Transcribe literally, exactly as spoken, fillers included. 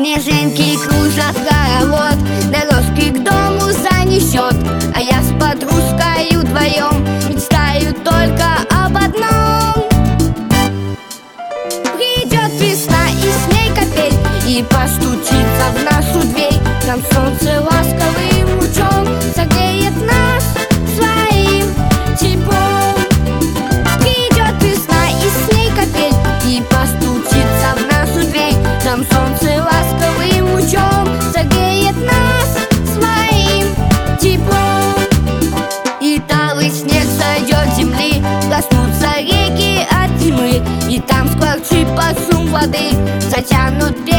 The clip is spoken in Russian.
Снежинки кружат хоровод, дорожки к дому занесет. А я с подружкой вдвоем мечтаю только об одном. Придет весна и с ней капель, и постучится в нашу дверь. Там солнце ласковым лучом согреет нас своим теплом. Придет весна и с ней капель, и постучится в нашу дверь. Там солнце ласковым лучом согреет нас своим теплом. И талый снег сойдет с земли, коснутся реки от зимы, и там скворчит под шум воды затянут берег.